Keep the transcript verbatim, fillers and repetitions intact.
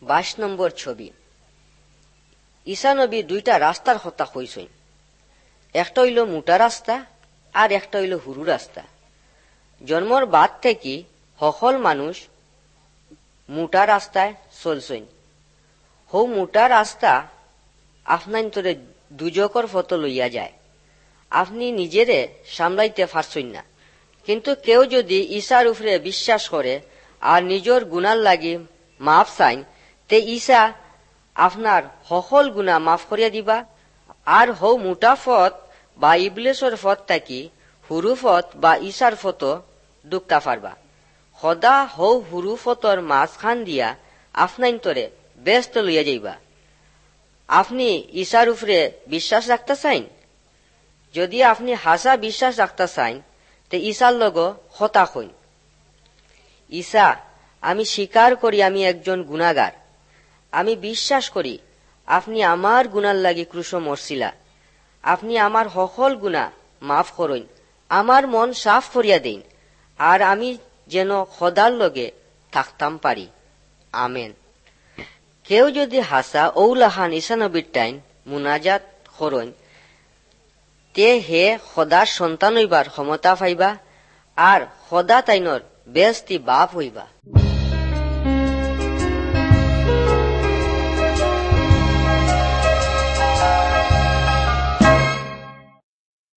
বাইশ নম্বর ছবি। ঈসা নবী দুইটা রাস্তার কথা কইছেন, একটা হইল মোটা রাস্তা আর একটা হইল হুরু রাস্তা। জন্মর বাদ থেকে সকল মানুষ মোটা রাস্তায় চলছেন। হৌ মোটা রাস্তা আপনার দুজকর ফটো লইয়া যায়, আপনি নিজেরে সামলাইতে পারছেন না। কিন্তু কেউ যদি ঈসার উপরে বিশ্বাস করে আর নিজের গুনার লাগি মাফ চাইন, তে ঈসা আপনার সকল গুণা মাফ করিয়া দিবা। আর হৌ মোটা পথ বা ইবলিসের পথ থাকি হুরু পথ বা ঈসার ফটো ডুকতা পারবা। সদা হৌ হুরু ফটোর মাঝখান দিয়া আপনাইন্তরে ব্যস্ত লইয়া যাইবা। আপনি ঈসার উপরে বিশ্বাস রাখতে চাইন? যদি আপনি হাসা বিশ্বাস রাখতে চাইন, তে ঈসার লগ হতা হইন, ঈসা, আমি স্বীকার করি আমি একজন গুনাহগার। আমি বিশ্বাস করি আপনি আমার গুনার লাগি ক্রুশে মরছিলা। আপনি আমার সকল গুনাহ মাফ করইন, আমার মন সাফ করিয়া দিন, আর আমি যেন খোদার লগে থাকতাম পারি। আমেন। কেউ যদি হাসা ঔলাহান ঈসা নবীর টাইন মুনাজাত করইন, তে হে খোদার সন্তান হইবার ক্ষমতা পাইবা আর খোদা তাইনর বেস্তি বাপ হইবা।